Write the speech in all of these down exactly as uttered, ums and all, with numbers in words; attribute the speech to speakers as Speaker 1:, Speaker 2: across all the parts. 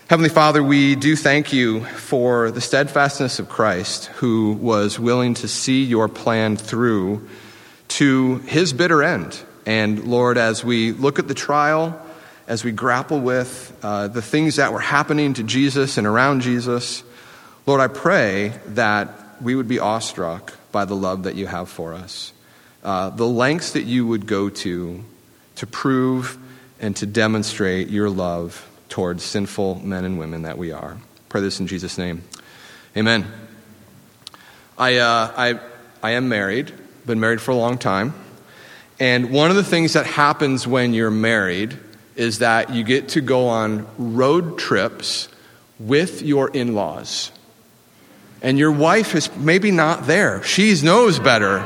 Speaker 1: Heavenly Father, we do thank you for the steadfastness of Christ, who was willing to see your plan through to his bitter end. And Lord, as we look at the trial, as we grapple with uh, the things that were happening to Jesus and around Jesus, Lord, I pray that we would be awestruck by the love that you have for us, uh, the lengths that you would go to to prove and to demonstrate your love towards sinful men and women that we are. Pray this in Jesus' name. Amen. I uh, I I am married, been married for a long time. And one of the things that happens when you're married is that you get to go on road trips with your in-laws. And your wife is maybe not there. She knows better.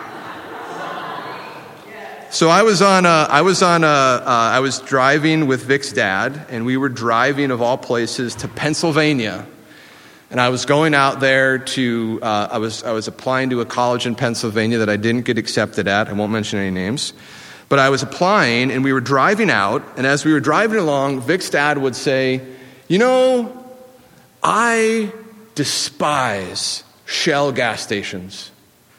Speaker 1: So I was on a, I was on a, uh, I was driving with Vic's dad, and we were driving, of all places, to Pennsylvania. And I was going out there to, uh, I was I was applying to a college in Pennsylvania that I didn't get accepted at. I won't mention any names. But I was applying, and we were driving out, and as we were driving along, Vic's dad would say, you know, I despise Shell gas stations.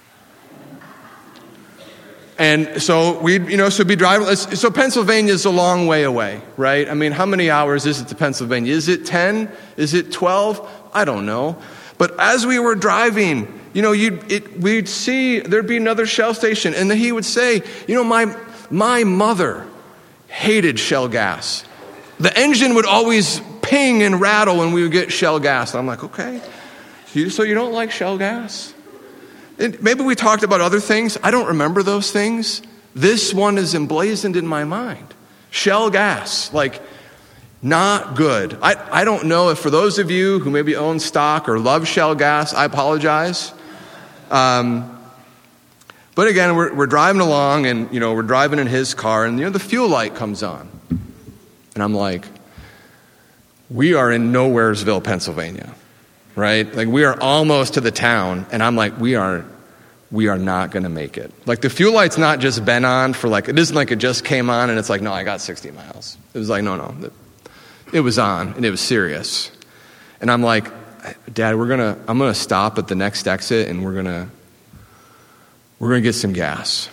Speaker 1: And so we'd, you know, so be driving. So Pennsylvania's a long way away, right? I mean, how many hours is it to Pennsylvania? Is it ten? Is it twelve? I don't know. But as we were driving, you know, you'd, it, we'd see there'd be another Shell station, and then he would say, you know, my my mother hated Shell gas. The engine would always ping and rattle when we would get Shell gas. And I'm like, okay, so you don't like Shell gas? And maybe we talked about other things. I don't remember those things. This one is emblazoned in my mind. Shell gas, like, not good. I, I don't know if for those of you who maybe own stock or love Shell gas, I apologize. Um, but again, we're, we're driving along, and, you know, we're driving in his car, and, you know, the fuel light comes on. And I'm like, we are in Nowheresville, Pennsylvania. Right? Like, we are almost to the town, and I'm like, we are we are not going to make it. Like, the fuel light's not just been on for, like, it isn't like it just came on and it's like, no, I got sixty miles. It was like, no, no. It was on, and it was serious. And I'm like, Dad, we're going to, I'm going to stop at the next exit, and we're going to, we're going to get some gas.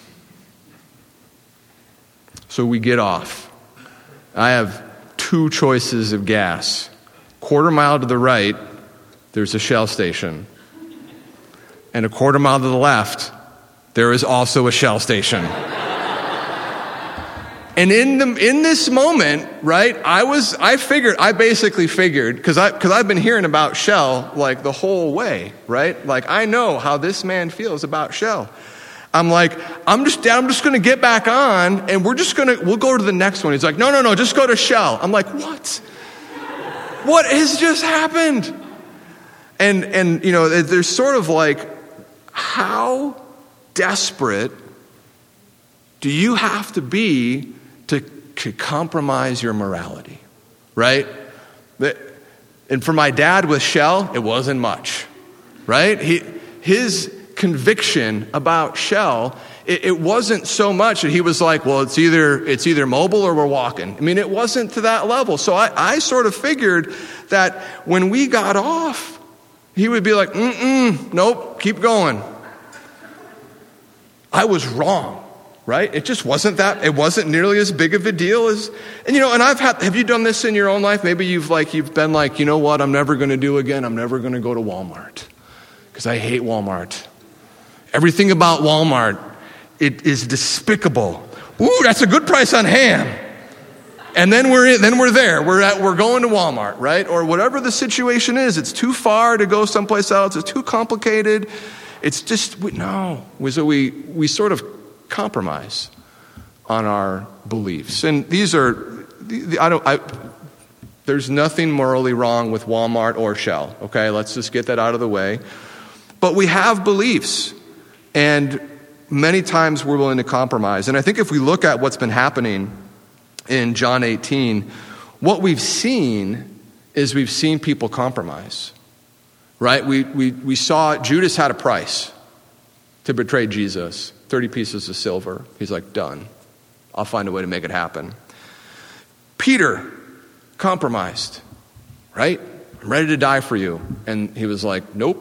Speaker 1: So we get off. I have two choices of gas. Quarter mile to the right, there's a Shell station. And a quarter mile to the left, there is also a Shell station. And in the in this moment, right, I was I figured I basically figured because I because I've been hearing about Shell like the whole way, right? Like, I know how this man feels about Shell. I'm like, I'm just I'm just gonna get back on, and we're just gonna we'll go to the next one. He's like, no, no, no, just go to Shell. I'm like, what? What has just happened? And, and you know, there's sort of like, how desperate do you have to be to, to compromise your morality, right? And for my dad with Shell, it wasn't much, right? He, his conviction about Shell, it, it wasn't so much that he was like, well, it's either it's either mobile or we're walking. I mean, it wasn't to that level. So I, I sort of figured that when we got off, he would be like, mm-mm, nope, keep going. I was wrong, right? It just wasn't that, it wasn't nearly as big of a deal as, and you know, and I've had, have you done this in your own life? Maybe you've like, you've been like, you know what, I'm never going to do again. I'm never going to go to Walmart because I hate Walmart. Everything about Walmart, it is despicable. Ooh, that's a good price on ham. And then we're in, then we're there. We're at we're going to Walmart, right? Or whatever the situation is. It's too far to go someplace else. It's too complicated. It's just we, no. So we we sort of compromise on our beliefs. And these are I don't I there's nothing morally wrong with Walmart or Shell. Okay, let's just get that out of the way. But we have beliefs, and many times we're willing to compromise. And I think if we look at what's been happening in John eighteen, what we've seen is we've seen people compromise, right? We, we, we saw Judas had a price to betray Jesus, thirty pieces of silver. He's like, done. I'll find a way to make it happen. Peter compromised. right? I'm ready to die for you. And he was like, nope,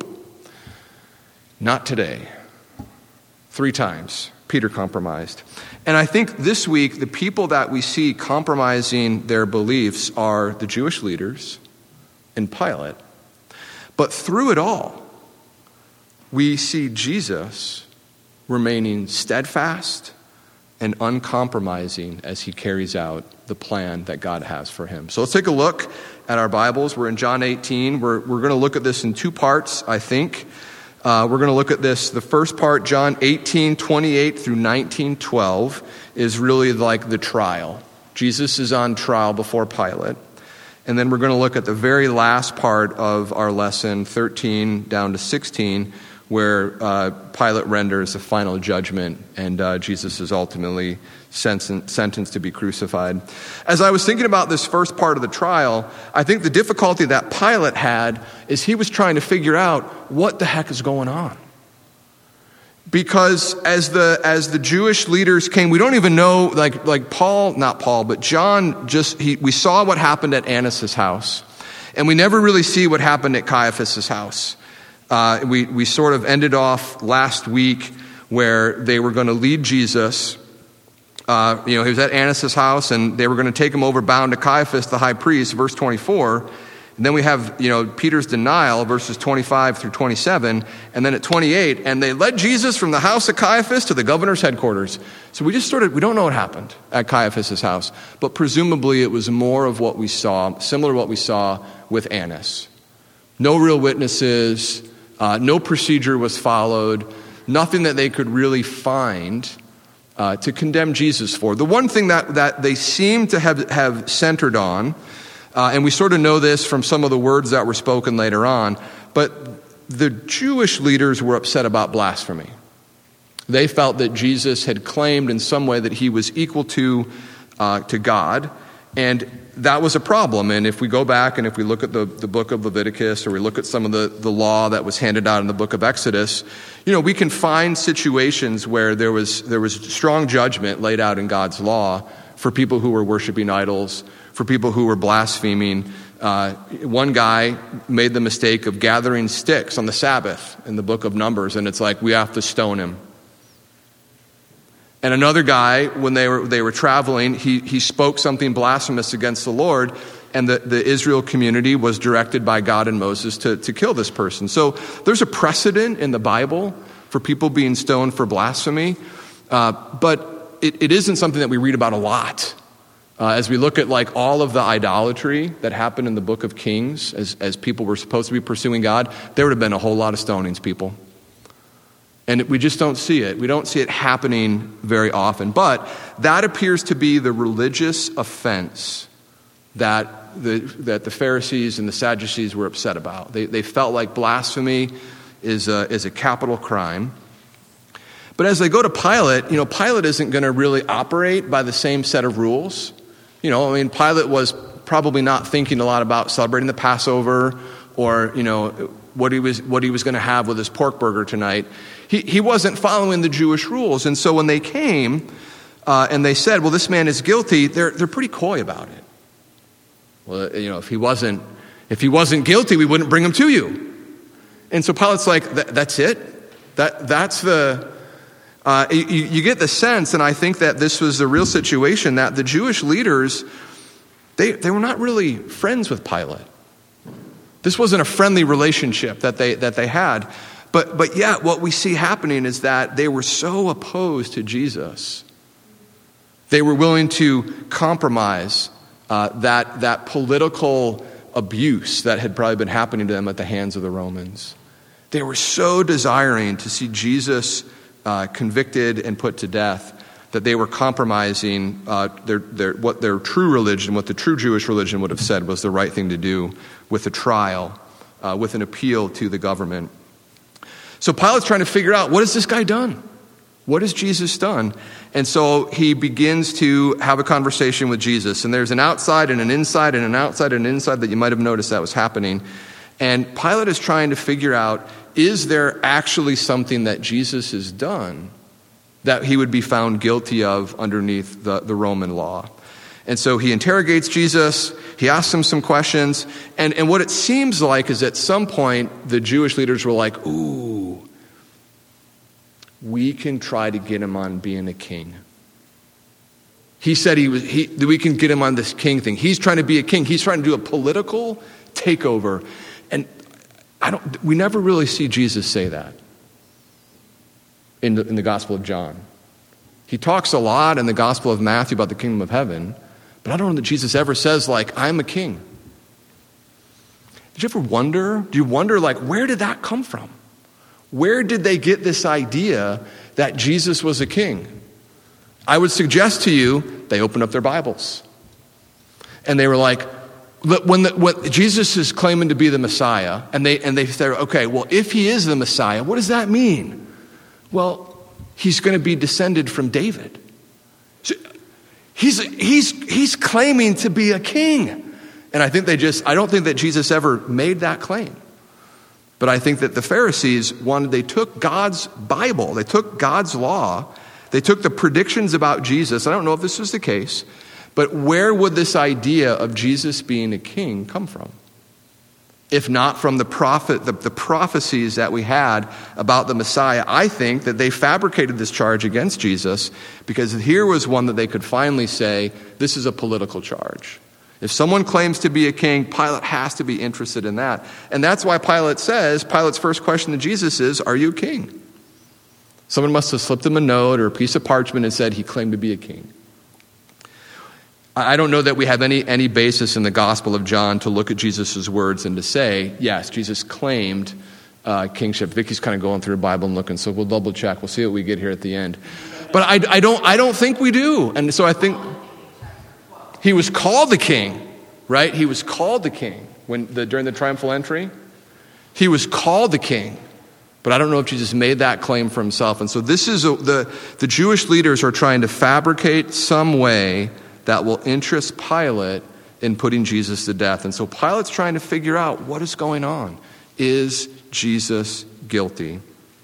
Speaker 1: not today. Three times, Peter compromised. And I think this week, the people that we see compromising their beliefs are the Jewish leaders and Pilate. But through it all, we see Jesus remaining steadfast and uncompromising as he carries out the plan that God has for him. So let's take a look at our Bibles. We're in John eighteen. We're, we're going to look at this in two parts, I think. Uh, we're going to look at this. The first part, John eighteen, twenty-eight through nineteen, twelve, is really like the trial. Jesus is on trial before Pilate. And then we're going to look at the very last part of our lesson, thirteen down to sixteen, where uh, Pilate renders a final judgment and uh, Jesus is ultimately sen- sentenced to be crucified. As I was thinking about this first part of the trial, I think the difficulty that Pilate had is he was trying to figure out what the heck is going on. Because as the as the Jewish leaders came, we don't even know, like like Paul, not Paul, but John, just he, we saw what happened at Annas' house. And we never really see what happened at Caiaphas' house. Uh, we, we sort of ended off last week where they were going to lead Jesus. Uh, you know, he was at Annas' house and they were going to take him over bound to Caiaphas, the high priest, verse twenty-four. And then we have, you know, Peter's denial, verses twenty-five through twenty-seven. And then at twenty-eight, and they led Jesus from the house of Caiaphas to the governor's headquarters. So we just sort of, we don't know what happened at Caiaphas' house. But presumably it was more of what we saw, similar to what we saw with Annas. No real witnesses, uh, no procedure was followed, nothing that they could really find uh, to condemn Jesus for. The one thing that, that they seem to have, have centered on, Uh, and we sort of know this from some of the words that were spoken later on, but the Jewish leaders were upset about blasphemy. They felt that Jesus had claimed in some way that he was equal to uh, to God, and that was a problem. And if we go back and if we look at the, the book of Leviticus, or we look at some of the, the law that was handed out in the book of Exodus, you know, we can find situations where there was there was strong judgment laid out in God's law for people who were worshiping idols, for people who were blaspheming. Uh, one guy made the mistake of gathering sticks on the Sabbath in the book of Numbers, and it's like, we have to stone him. And another guy, when they were they were traveling, he, he spoke something blasphemous against the Lord, and the, the Israel community was directed by God and Moses to, to kill this person. So there's a precedent in the Bible for people being stoned for blasphemy, uh, but it, it isn't something that we read about a lot. Uh, as we look at like all of the idolatry that happened in the book of Kings, as, as people were supposed to be pursuing God, there would have been a whole lot of stonings, people. And we just don't see it. We don't see it happening very often. But that appears to be the religious offense that the, that the Pharisees and the Sadducees were upset about. They, they felt like blasphemy is a, is a capital crime. But as they go to Pilate, you know, Pilate isn't going to really operate by the same set of rules. You know, I mean, Pilate was probably not thinking a lot about celebrating the Passover or, you know, what he was what he was going to have with his pork burger tonight. He he wasn't following the Jewish rules. And so when they came uh, and they said, well, this man is guilty, they're they're pretty coy about it. Well, you know, if he wasn't if he wasn't guilty, we wouldn't bring him to you. And so Pilate's like, that, that's it? That that's the Uh, you, you get the sense, and I think that this was the real situation, that the Jewish leaders, they, they were not really friends with Pilate. This wasn't a friendly relationship that they that they had. But, but yet what we see happening is that they were so opposed to Jesus. They were willing to compromise uh, that, that political abuse that had probably been happening to them at the hands of the Romans. They were so desiring to see Jesus Uh, convicted and put to death, that they were compromising uh, their, their, what their true religion, what the true Jewish religion would have said was the right thing to do with a trial, uh, with an appeal to the government. So Pilate's trying to figure out, what has this guy done? What has Jesus done? And so he begins to have a conversation with Jesus. And there's an outside and an inside and an outside and an inside that you might have noticed that was happening. And Pilate is trying to figure out, is there actually something that Jesus has done that he would be found guilty of underneath the, the Roman law? And so he interrogates Jesus. He asks him some questions. And, and what it seems like is at some point, the Jewish leaders were like, ooh, we can try to get him on being a king. He said he was. He, we can get him on this king thing. He's trying to be a king. He's trying to do a political takeover. And I don't. We never really see Jesus say that in the, in the Gospel of John. He talks a lot in the Gospel of Matthew about the kingdom of heaven, but I don't know that Jesus ever says, like, I'm a king. Did you ever wonder? Do you wonder, like, where did that come from? Where did they get this idea that Jesus was a king? I would suggest to you, they opened up their Bibles. And they were like, when, the, when Jesus is claiming to be the Messiah, and they and they say, okay, well, if he is the Messiah, what does that mean? Well, he's going to be descended from David. So he's he's he's claiming to be a king. And I think they just, I don't think that Jesus ever made that claim. But I think that the Pharisees wanted, they took God's Bible, they took God's law, they took the predictions about Jesus. I don't know if this was the case, but where would this idea of Jesus being a king come from? If not from the prophet, the, the prophecies that we had about the Messiah. I think that they fabricated this charge against Jesus because here was one that they could finally say, this is a political charge. If someone claims to be a king, Pilate has to be interested in that. And that's why Pilate says, Pilate's first question to Jesus is, are you a king? Someone must have slipped him a note or a piece of parchment and said he claimed to be a king. I don't know that we have any, any basis in the Gospel of John to look at Jesus' words and to say, yes, Jesus claimed uh, kingship. Vicky's kind of going through the Bible and looking, so we'll double check. We'll see what we get here at the end. But I, I don't I don't think we do. And so I think he was called the king, right? He was called the king when the, during the triumphal entry. He was called the king. But I don't know if Jesus made that claim for himself. And so this is a, the, the Jewish leaders are trying to fabricate some way that will interest Pilate in putting Jesus to death. And so Pilate's trying to figure out what is going on. Is Jesus guilty?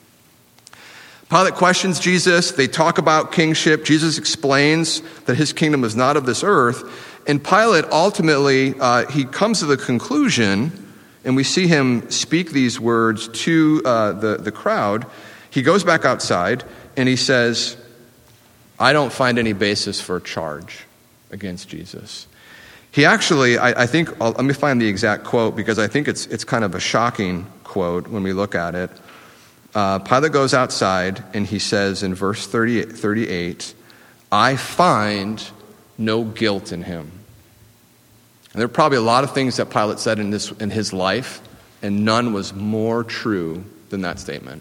Speaker 1: Pilate questions Jesus. They talk about kingship. Jesus explains that his kingdom is not of this earth. And Pilate ultimately, uh, he comes to the conclusion, and we see him speak these words to uh, the, the crowd. He goes back outside and he says, I don't find any basis for a charge against Jesus. He actually, I, I think, I'll, let me find the exact quote because I think it's it's kind of a shocking quote when we look at it. Uh, Pilate goes outside and he says in verse thirty, thirty-eight, I find no guilt in him. And there are probably a lot of things that Pilate said in this in his life, and none was more true than that statement.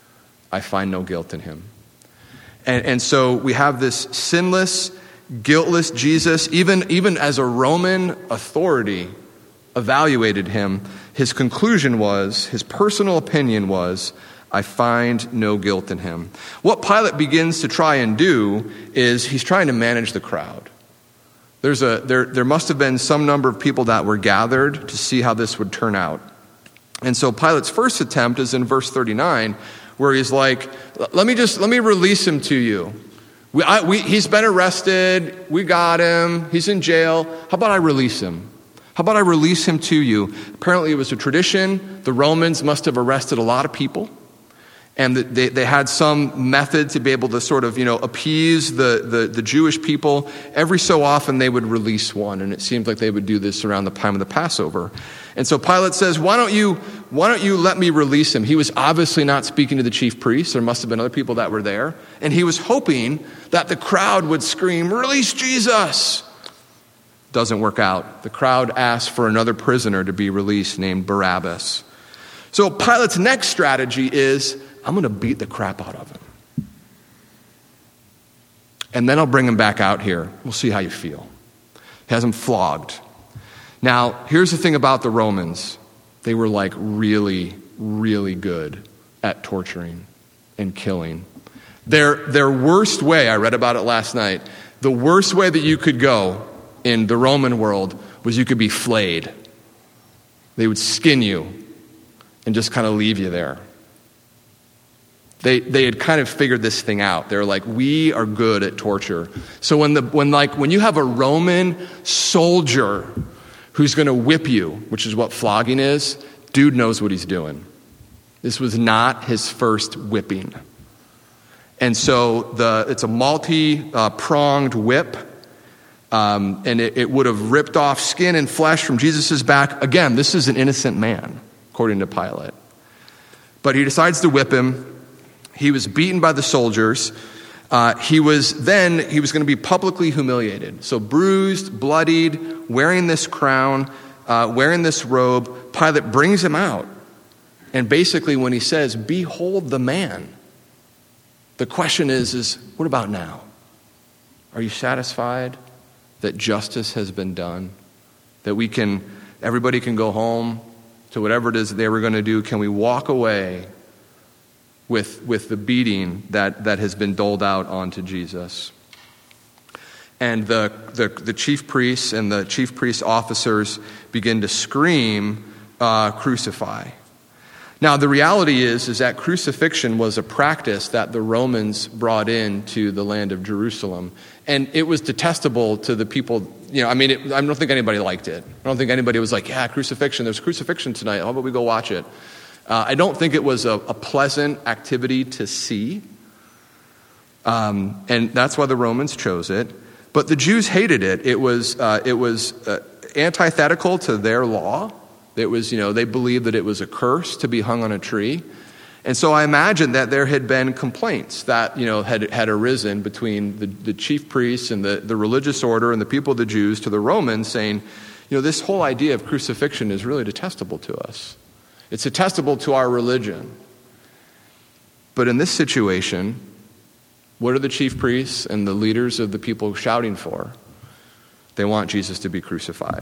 Speaker 1: I find no guilt in him. And, and so we have this sinless, guiltless Jesus, even, even as a Roman authority evaluated him, his conclusion was, his personal opinion was, I find no guilt in him. What Pilate begins to try and do is he's trying to manage the crowd. There's a there there must have been some number of people that were gathered to see how this would turn out. And so Pilate's first attempt is in verse thirty-nine, where he's like, let me just, let me release him to you. We, I, we, he's been arrested. We got him. He's in jail. How about I release him? How about I release him to you? Apparently it was a tradition. The Romans must have arrested a lot of people. And they, they had some method to be able to sort of, you know, appease the, the, the Jewish people. Every so often they would release one. And it seems like they would do this around the time of the Passover. And so Pilate says, why don't you, why don't you let me release him? He was obviously not speaking to the chief priests. There must have been other people that were there. And he was hoping that the crowd would scream, release Jesus. Doesn't work out. The crowd asked for another prisoner to be released named Barabbas. So Pilate's next strategy is, I'm going to beat the crap out of him. And then I'll bring him back out here. We'll see how you feel. He has him flogged. Now, here's the thing about the Romans. They were like really, really good at torturing and killing. Their, their worst way, I read about it last night, the worst way that you could go in the Roman world was you could be flayed. They would skin you and just kind of leave you there. They they had kind of figured this thing out. They're like, we are good at torture. So when the when like when you have a Roman soldier who's going to whip you, which is what flogging is, dude knows what he's doing. This was not his first whipping. And so the it's a multi-pronged whip, um, and it, it would have ripped off skin and flesh from Jesus' back. Again, this is an innocent man, according to Pilate. But he decides to whip him. He was beaten by the soldiers. Uh, he was then, he was going to be publicly humiliated. So bruised, bloodied, wearing this crown, uh, wearing this robe. Pilate brings him out. And basically when he says, behold the man, the question is, is what about now? Are you satisfied that justice has been done? That we can, everybody can go home to whatever it is that they were going to do? Can we walk away with, with the beating that, that has been doled out onto Jesus? And the, the, the chief priests and the chief priest officers begin to scream, uh, crucify. Now, the reality is, is that crucifixion was a practice that the Romans brought into the land of Jerusalem. And it was detestable to the people, you know, I mean, it, I don't think anybody liked it. I don't think anybody was like, yeah, crucifixion, there's crucifixion tonight, how about we go watch it? Uh, I don't think it was a, a pleasant activity to see. Um, and that's why the Romans chose it. But the Jews hated it. It was, uh, it was uh, antithetical to their law. It was, you know, they believed that it was a curse to be hung on a tree. And so I imagine that there had been complaints that, you know, had had arisen between the, the chief priests and the, the religious order and the people of the Jews to the Romans saying, you know, this whole idea of crucifixion is really detestable to us. It's detestable to our religion. But in this situation, what are the chief priests and the leaders of the people shouting for? They want Jesus to be crucified.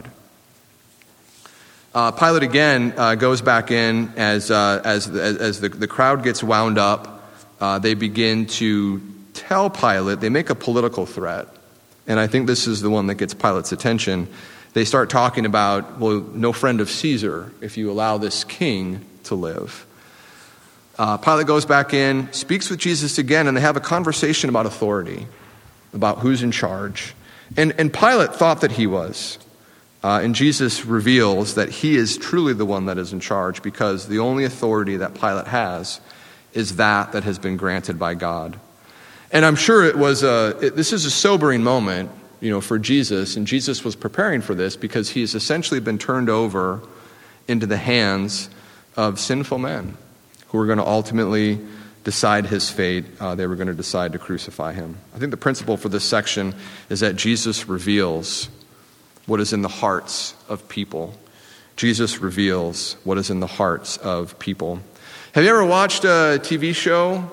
Speaker 1: Uh, Pilate again uh, goes back in as uh, as as the, the crowd gets wound up. Uh, they begin to tell Pilate. They make a political threat, and I think this is the one that gets Pilate's attention. They start talking about, well, no friend of Caesar if you allow this king to live. Uh, Pilate goes back in, speaks with Jesus again, and they have a conversation about authority, about who's in charge. And and Pilate thought that he was. Uh, and Jesus reveals that he is truly the one that is in charge, because the only authority that Pilate has is that that has been granted by God. And I'm sure it was a, it, this is a sobering moment, you know, for Jesus. And Jesus was preparing for this because he has essentially been turned over into the hands of sinful men who are going to ultimately decide his fate. Uh, they were going to decide to crucify him. I think the principle for this section is that Jesus reveals what is in the hearts of people. Jesus reveals what is in the hearts of people. Have you ever watched a T V show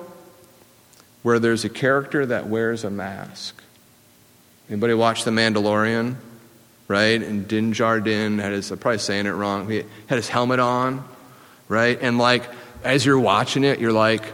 Speaker 1: where there's a character that wears a mask? Anybody watch The Mandalorian? Right? And Din Djarin had his, I'm probably saying it wrong, he had his helmet on, right? And like, as you're watching it, you're like,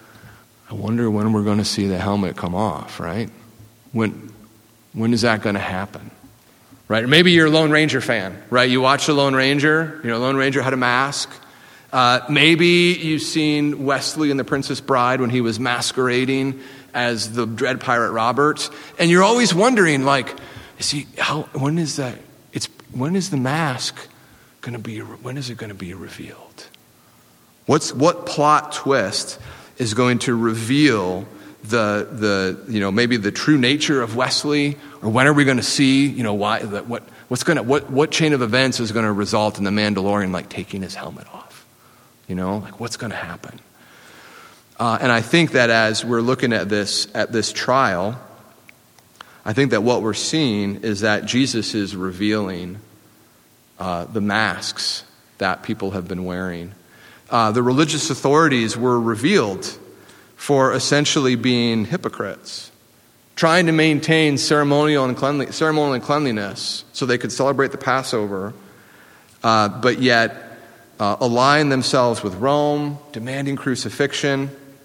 Speaker 1: I wonder when we're going to see the helmet come off, right? When, when is that going to happen? Right? Or maybe you're a Lone Ranger fan, right? You watch the Lone Ranger, you know, Lone Ranger had a mask. Uh, maybe you've seen Wesley in The Princess Bride when he was masquerading as the Dread Pirate Roberts. And you're always wondering, like, is he, how, when is that, it's, when is the mask going to be, when is it going to be revealed? What's, what plot twist is going to reveal the, the, you know, maybe the true nature of Wesley? Or when are we going to see, you know, why, that, what, what's going to, what, what chain of events is going to result in the Mandalorian, like, taking his helmet off? You know, like, what's going to happen? Uh, and I think that as we're looking at this, at this trial, I think that what we're seeing is that Jesus is revealing uh, the masks that people have been wearing. Uh, the religious authorities were revealed for essentially being hypocrites, trying to maintain ceremonial and cleanli- ceremonial and cleanliness so they could celebrate the Passover, uh, but yet uh, align themselves with Rome, demanding crucifixion.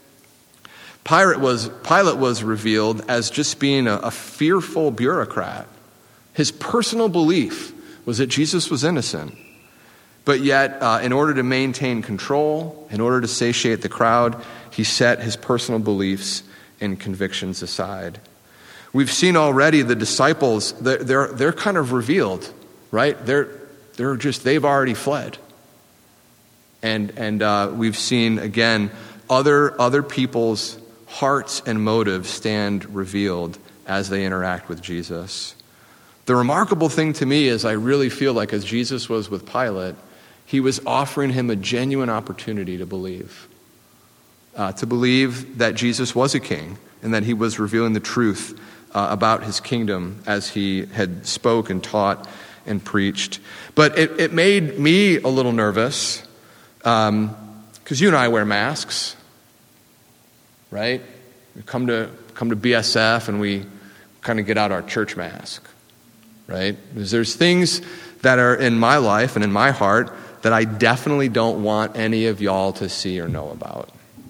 Speaker 1: Pilate was, Pilate was revealed as just being a, a fearful bureaucrat. His personal belief was that Jesus was innocent. But yet, uh, in order to maintain control, in order to satiate the crowd, he set his personal beliefs and convictions aside. We've seen already the disciples, they're, they're, they're kind of revealed, right? They're, they're just, they've already fled. And and uh, we've seen, again, other other people's hearts and motives stand revealed as they interact with Jesus. The remarkable thing to me is I really feel like as Jesus was with Pilate, he was offering him a genuine opportunity to believe. Uh, to believe that Jesus was a king and that he was revealing the truth uh, about his kingdom as he had spoke and taught and preached. But it, it made me a little nervous because um, you and I wear masks, right? We come to come to B S F and we kind of get out our church mask, right? Because there's things that are in my life and in my heart that I definitely don't want any of y'all to see or know about.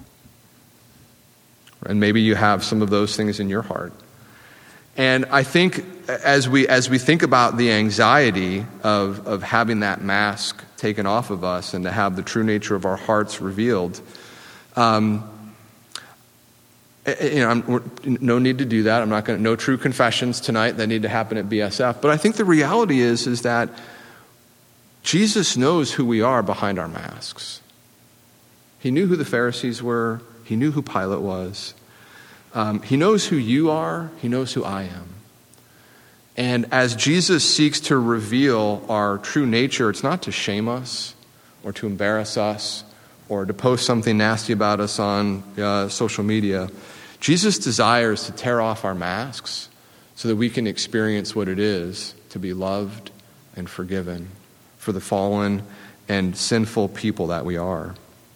Speaker 1: And maybe you have some of those things in your heart. And I think as we as we think about the anxiety of, of having that mask taken off of us and to have the true nature of our hearts revealed, um, you know, I'm, no need to do that. I'm not going to, no true confessions tonight that need to happen at B S F. But I think the reality is, is that Jesus knows who we are behind our masks. He knew who the Pharisees were. He knew who Pilate was. Um, he knows who you are. He knows who I am. And as Jesus seeks to reveal our true nature, it's not to shame us or to embarrass us or to post something nasty about us on uh, social media. Jesus desires to tear off our masks so that we can experience what it is to be loved and forgiven for the fallen and sinful people that we are.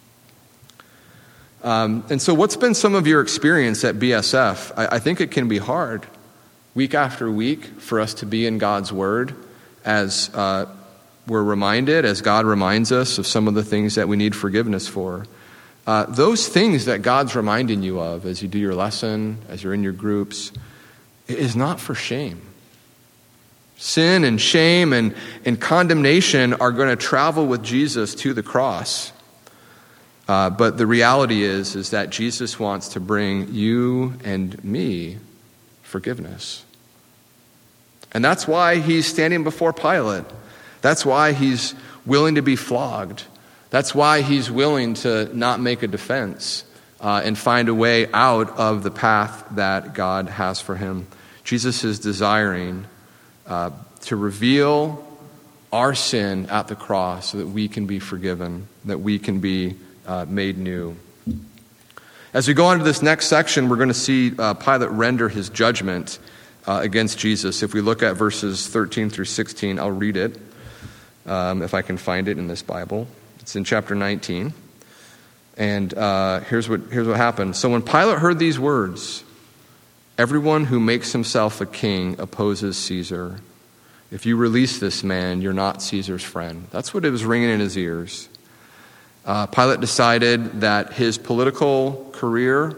Speaker 1: Um, and so what's been some of your experience at B S F? I, I think it can be hard week after week for us to be in God's Word as uh, we're reminded, as God reminds us of some of the things that we need forgiveness for. Uh, those things that God's reminding you of as you do your lesson, as you're in your groups, is not for shame. Sin and shame and, and condemnation are going to travel with Jesus to the cross. Uh, but the reality is, is that Jesus wants to bring you and me forgiveness. And that's why he's standing before Pilate. That's why he's willing to be flogged. That's why he's willing to not make a defense uh, and find a way out of the path that God has for him. Jesus is desiring uh, to reveal our sin at the cross so that we can be forgiven, that we can be Uh, made new. As we go on to this next section, we're going to see uh, Pilate render his judgment uh, against Jesus. If we look at verses thirteen through sixteen, I'll read it um, if I can find it in this Bible. It's in chapter nineteen. And uh, here's what here's what happened. So when Pilate heard these words, "Everyone who makes himself a king opposes Caesar. If you release this man, you're not Caesar's friend." That's what it was ringing in his ears. Uh, Pilate decided that his political career,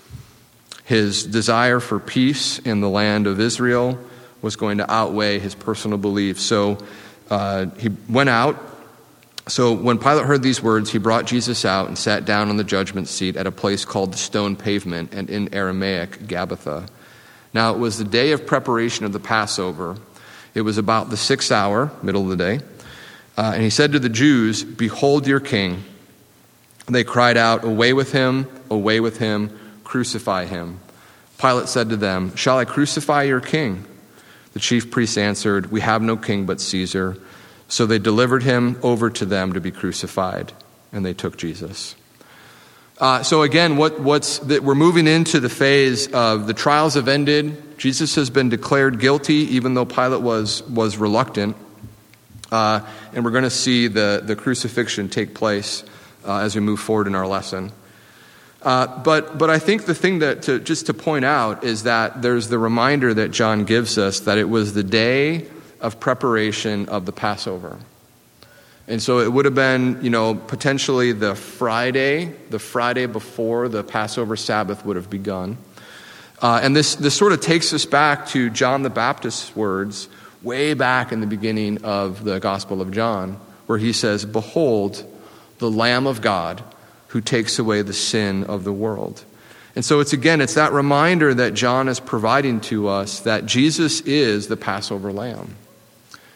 Speaker 1: his desire for peace in the land of Israel was going to outweigh his personal beliefs. So uh, he went out. So when Pilate heard these words, he brought Jesus out and sat down on the judgment seat at a place called the Stone Pavement, and in Aramaic, Gabbatha. Now it was the day of preparation of the Passover. It was about the sixth hour, middle of the day. Uh, and he said to the Jews, "Behold your king." And they cried out, "Away with him, away with him, crucify him." Pilate said to them, "Shall I crucify your king?" The chief priests answered, "We have no king but Caesar." So they delivered him over to them to be crucified, and they took Jesus. Uh, so again, what, what's the, we're moving into the phase of the trials have ended. Jesus has been declared guilty, even though Pilate was was reluctant. Uh, and we're going to see the, the crucifixion take place uh, as we move forward in our lesson. Uh, but but I think the thing that to, just to point out is that there's the reminder that John gives us that it was the day of preparation of the Passover. And so it would have been, you know, potentially the Friday, the Friday before the Passover Sabbath would have begun. Uh, and this, this sort of takes us back to John the Baptist's words way back in the beginning of the Gospel of John, where he says, "Behold, the Lamb of God who takes away the sin of the world." And so it's again, it's that reminder that John is providing to us that Jesus is the Passover Lamb.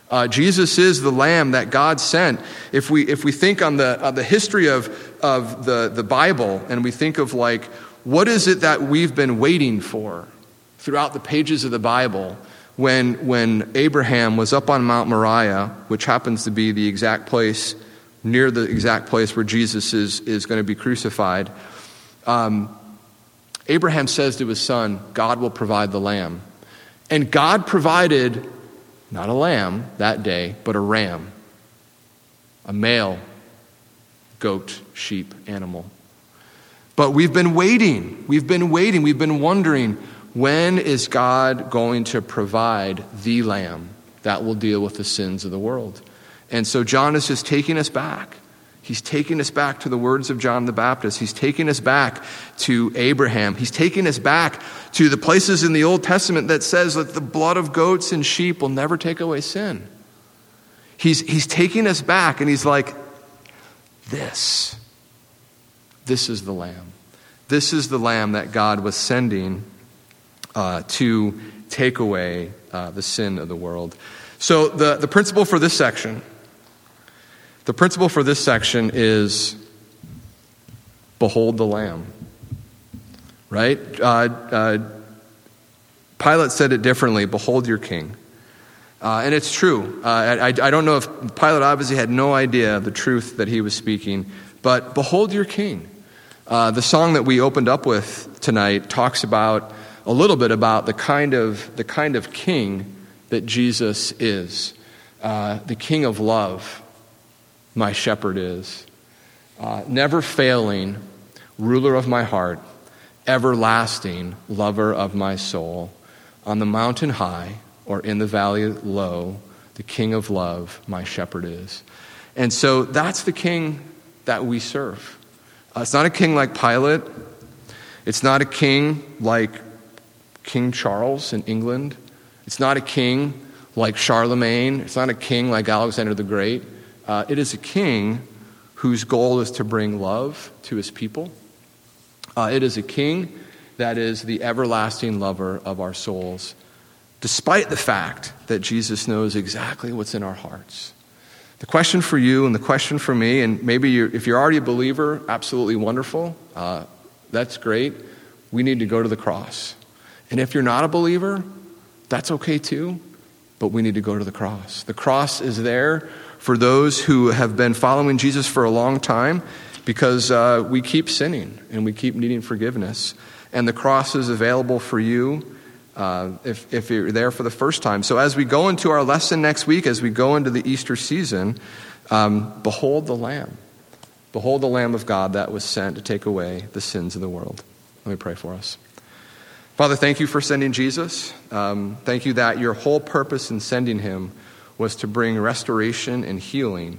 Speaker 1: Uh, Jesus is the Lamb that God sent. If we if we think on the uh, the history of of the the Bible, and we think of like, what is it that we've been waiting for throughout the pages of the Bible? When when Abraham was up on Mount Moriah, which happens to be the exact place, near the exact place where Jesus is is going to be crucified, um, Abraham says to his son, "God will provide the lamb," and God provided. Not a lamb that day, but a ram, a male goat, sheep, animal. But we've been waiting. We've been waiting. We've been wondering, when is God going to provide the lamb that will deal with the sins of the world? And so John is just taking us back. He's taking us back to the words of John the Baptist. He's taking us back to Abraham. He's taking us back to the places in the Old Testament that says that the blood of goats and sheep will never take away sin. He's, he's taking us back, and he's like, this, this is the lamb. This is the lamb that God was sending uh, to take away uh, the sin of the world. So the, the principle for this section, The principle for this section is, behold the Lamb, right? Uh, uh, Pilate said it differently, behold your king. Uh, and it's true. Uh, I, I don't know if Pilate obviously had no idea the truth that he was speaking, but behold your king. Uh, the song that we opened up with tonight talks about a little bit about the kind of the kind of king that Jesus is, uh, the king of love. My shepherd is, uh, never failing, ruler of my heart, everlasting, lover of my soul. On the mountain high or in the valley low, the king of love, my shepherd is. And so that's the king that we serve. Uh, it's not a king like Pilate. It's not a king like King Charles in England. It's not a king like Charlemagne. It's not a king like Alexander the Great. Uh, it is a king whose goal is to bring love to his people. Uh, it is a king that is the everlasting lover of our souls, despite the fact that Jesus knows exactly what's in our hearts. The question for you and the question for me, and maybe you're, if you're already a believer, absolutely wonderful. Uh, that's great. We need to go to the cross. And if you're not a believer, that's okay too, but we need to go to the cross. The cross is there for those who have been following Jesus for a long time, because uh, we keep sinning and we keep needing forgiveness. And the cross is available for you uh, if, if you're there for the first time. So as we go into our lesson next week, as we go into the Easter season, um, behold the Lamb. Behold the Lamb of God that was sent to take away the sins of the world. Let me pray for us. Father, thank you for sending Jesus. Um, thank you that your whole purpose in sending him was to bring restoration and healing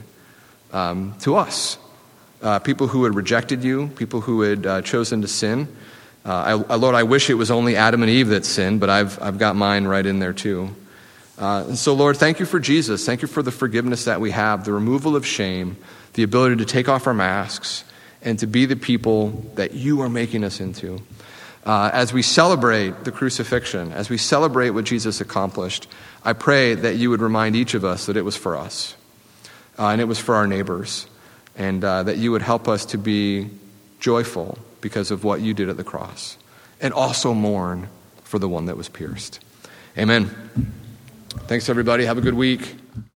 Speaker 1: um, to us. Uh, people who had rejected you, people who had uh, chosen to sin. Uh, I, Lord, I wish it was only Adam and Eve that sinned, but I've I've got mine right in there too. Uh, and so, Lord, thank you for Jesus. Thank you for the forgiveness that we have, the removal of shame, the ability to take off our masks, and to be the people that you are making us into. Uh, as we celebrate the crucifixion, as we celebrate what Jesus accomplished, I pray that you would remind each of us that it was for us, uh, and it was for our neighbors, and uh, that you would help us to be joyful because of what you did at the cross, and also mourn for the one that was pierced. Amen. Thanks, everybody. Have a good week.